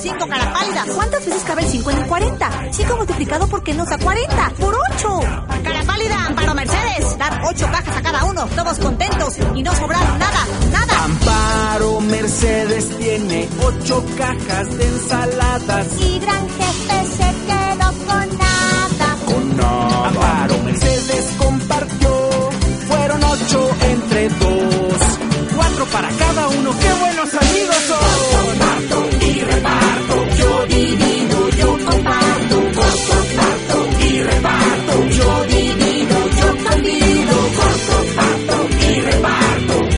5, cara pálida. ¿Cuántas veces cabe el 5 en el 40? 5 multiplicado por qué nos da 40. ¡Por 8! Cara pálida, Amparo Mercedes. Dar 8 cajas a cada uno, todos contentos y no sobraron nada. Amparo Mercedes tiene 8 cajas de ensaladas. Y Granjero